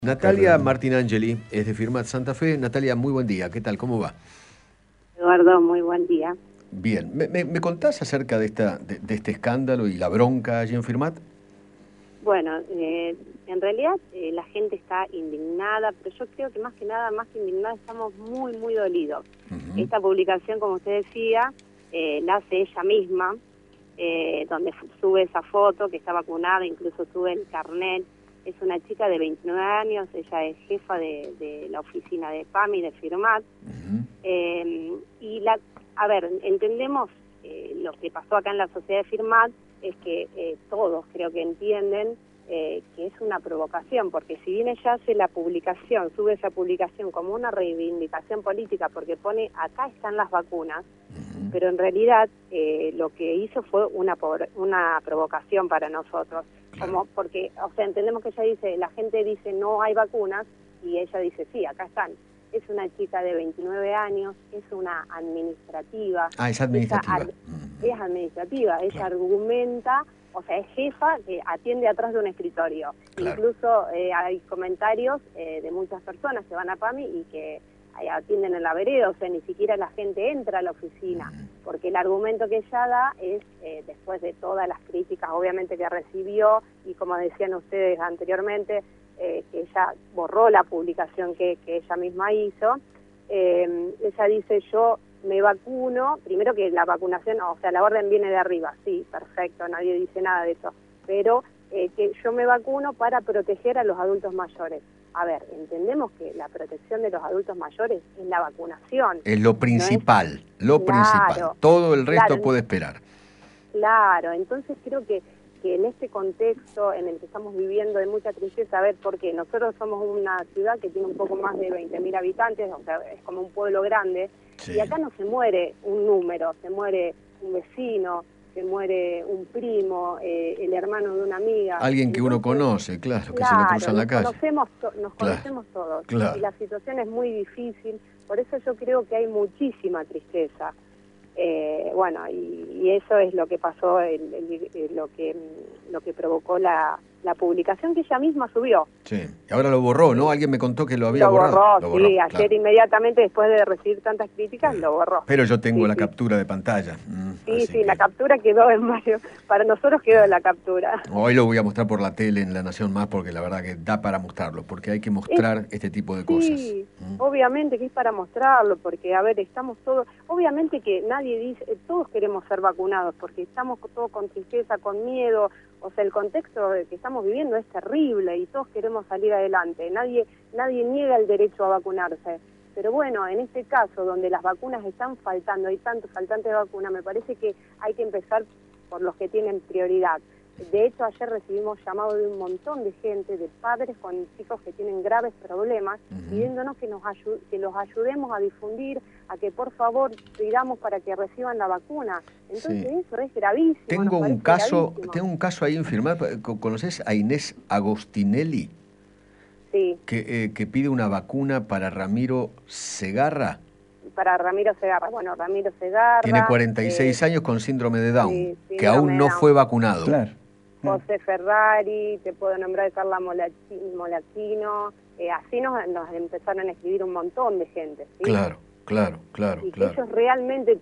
Natalia Martinangeli es de Firmat Santa Fe. Natalia, muy buen día. ¿Qué tal? ¿Cómo va? Eduardo, muy buen día. Bien. ¿Me contás acerca de este escándalo y la bronca allí en Firmat? Bueno, en realidad la gente está indignada, pero yo creo que más que nada, más que indignada, estamos muy dolidos. Esta publicación, como usted decía, la hace ella misma, donde sube esa foto que está vacunada, incluso sube el carnet. Es una chica de 29 años, ella es jefa de la oficina de PAMI, de Firmat. A ver, entendemos lo que pasó acá en la sociedad de Firmat, es que todos creo que entienden que es una provocación, porque si bien ella hace la publicación, sube esa publicación como una reivindicación política, porque pone acá están las vacunas, pero en realidad lo que hizo fue una provocación para nosotros, como porque, o sea, entendemos que ella dice, la gente dice no hay vacunas, y ella dice sí, acá están. Es una chica de 29 años, es una administrativa. Es administrativa. Es administrativa, ella argumenta, o sea, es jefa que atiende atrás de un escritorio. Claro. Incluso hay comentarios de muchas personas que van a PAMI y que atienden en la vereda, o sea, ni siquiera la gente entra a la oficina, porque el argumento que ella da es, después de todas las críticas, obviamente, que recibió, y como decían ustedes anteriormente, que ella borró la publicación que ella misma hizo, ella dice, yo me vacuno, primero que la vacunación, o sea, la orden viene de arriba, sí, perfecto, nadie dice nada de eso, pero que yo me vacuno para proteger a los adultos mayores. A ver, entendemos que la protección de los adultos mayores es la vacunación. Es lo principal, ¿no es? Principal. Todo el resto puede esperar. Claro, entonces creo que en este contexto en el que estamos viviendo de mucha tristeza, a ver, porque nosotros somos una ciudad que tiene un poco más de 20.000 habitantes, o sea, es como un pueblo grande, sí. Y acá no se muere un número, se muere un vecino, se muere un primo, el hermano de una amiga. Alguien que entonces, uno conoce, claro, que se lo cruza en la calle. Nos conocemos todos, claro. Y la situación es muy difícil, por eso yo creo que hay muchísima tristeza. Bueno, y eso es lo que pasó, lo que provocó la publicación que ella misma subió. Sí, y ahora lo borró, ¿no? Alguien me contó que lo había borrado. Lo borró, sí, ayer claro. Inmediatamente después de recibir tantas críticas, lo borró. Pero yo tengo la captura de pantalla. Sí, la captura quedó en varios, para nosotros quedó la captura. Hoy lo voy a mostrar por la tele en La Nación Más, porque la verdad que da para mostrarlo, porque hay que mostrar este tipo de cosas. Sí, obviamente que es para mostrarlo, porque, a ver, estamos todos, obviamente que nadie dice, todos queremos ser vacunados, porque estamos todos con tristeza, con miedo, o sea, el contexto que estamos viviendo es terrible y todos queremos salir adelante, nadie niega el derecho a vacunarse. Pero bueno, en este caso, donde las vacunas están faltando, hay tantos faltantes de vacunas, me parece que hay que empezar por los que tienen prioridad. De hecho, ayer recibimos llamados de un montón de gente, de padres con chicos que tienen graves problemas, pidiéndonos que los ayudemos a difundir, a que por favor pidamos para que reciban la vacuna. Entonces eso es gravísimo. Tengo un caso ahí en Firmat. ¿Conoces a Inés Agostinelli? Sí. Que pide una vacuna para Ramiro Segarra. Para Ramiro Segarra. Bueno, Ramiro Segarra... Tiene 46 años con síndrome de Down, que aún no fue vacunado. Claro. José Ferrari, te puedo nombrar Carla Molachino, así nos empezaron a escribir un montón de gente. ¿sí? Claro. Y que ellos realmente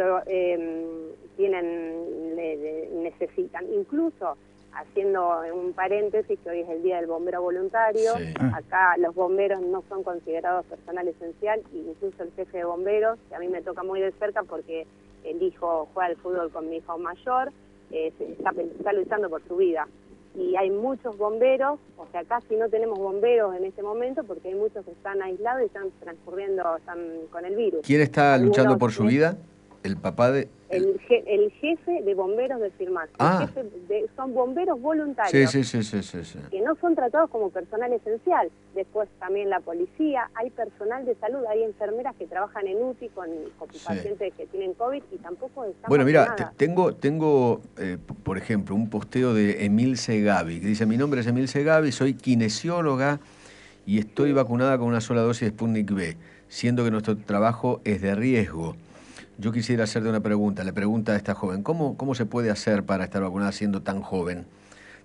necesitan, incluso haciendo un paréntesis, que hoy es el Día del Bombero Voluntario, acá los bomberos no son considerados personal esencial, incluso el jefe de bomberos, que a mí me toca muy de cerca porque el hijo juega al fútbol con mi hijo mayor, está luchando por su vida. Y hay muchos bomberos, o sea, casi no tenemos bomberos en este momento porque hay muchos que están aislados y están con el virus. ¿Quién está luchando por su vida? ¿El papá de...? El jefe de bomberos de Firmat. Son bomberos voluntarios. Sí. Que no son tratados como personal esencial. Después también la policía, hay personal de salud, hay enfermeras que trabajan en UTI con pacientes que tienen COVID y tampoco están Bueno, mira, tengo por ejemplo, un posteo de Emilce Gavi, que dice, mi nombre es Emilce Gavi, soy kinesióloga y estoy vacunada con una sola dosis de Sputnik V, siendo que nuestro trabajo es de riesgo. Yo quisiera hacerte una pregunta, le pregunta a esta joven, ¿cómo se puede hacer para estar vacunada siendo tan joven?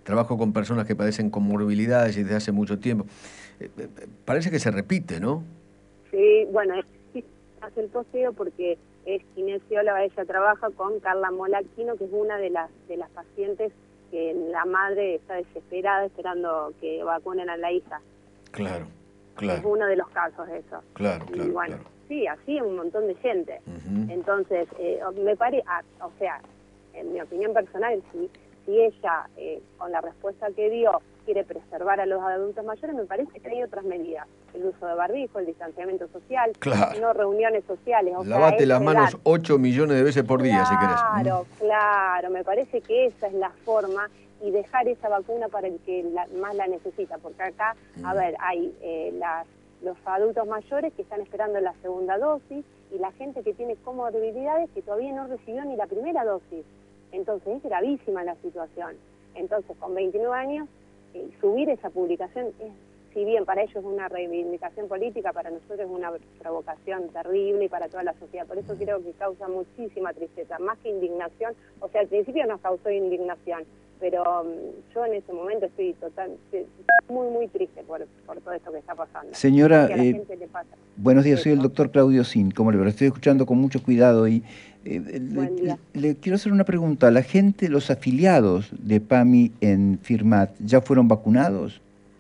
trabajo con personas que padecen comorbilidades y desde hace mucho tiempo. Parece que se repite, ¿no? Sí, bueno, sí, hace el posteo porque es kinesióloga, ella trabaja con Carla Molaquino, que es una de las pacientes que la madre está desesperada esperando que vacunen a la hija. Claro. Es uno de los casos eso. Claro, y bueno, sí, así un montón de gente. Entonces, me parece, o sea, en mi opinión personal, si ella, con la respuesta que dio, quiere preservar a los adultos mayores, me parece que hay otras medidas. El uso de barbijo, el distanciamiento social, no reuniones sociales. Lavate las manos 8 millones de veces por día, si querés. Claro, me parece que esa es la forma, y dejar esa vacuna para el que más la necesita, porque acá, a ver, hay los adultos mayores que están esperando la segunda dosis y la gente que tiene comorbilidades que todavía no recibió ni la primera dosis. Entonces es gravísima la situación. Entonces, con 29 años, subir esa publicación es, si bien para ellos es una reivindicación política, para nosotros es una provocación terrible y para toda la sociedad. Por eso creo que causa muchísima tristeza, más que indignación. O sea, al principio nos causó indignación, pero yo en ese momento estoy muy triste por todo esto que está pasando. Señora, que a la gente le pasa. Buenos días, soy el doctor Claudio Sin, ¿cómo le va? Lo estoy escuchando con mucho cuidado y le quiero hacer una pregunta. ¿La gente, los afiliados de PAMI en Firmat, ya fueron vacunados?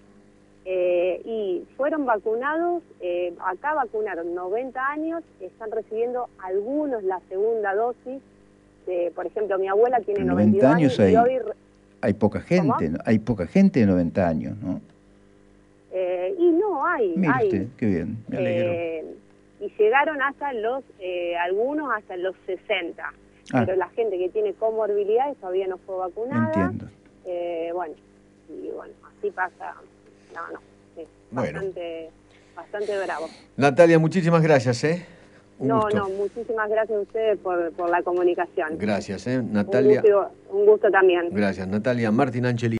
Y fueron vacunados, acá vacunaron 90 años, están recibiendo algunos la segunda dosis. Por ejemplo, mi abuela tiene 92 años y hoy... Hay poca gente, ¿no? Hay poca gente de 90 años, ¿no? Y no, hay. Mire usted, qué bien, me alegro. Y llegaron hasta algunos hasta los 60. Pero la gente que tiene comorbilidades todavía no fue vacunada. Entiendo. Bueno, así pasa. Sí, bastante bravo. Natalia, muchísimas gracias, No, muchísimas gracias a ustedes por la comunicación. Gracias, Natalia. Un gusto también. Gracias, Natalia Martín Angeli.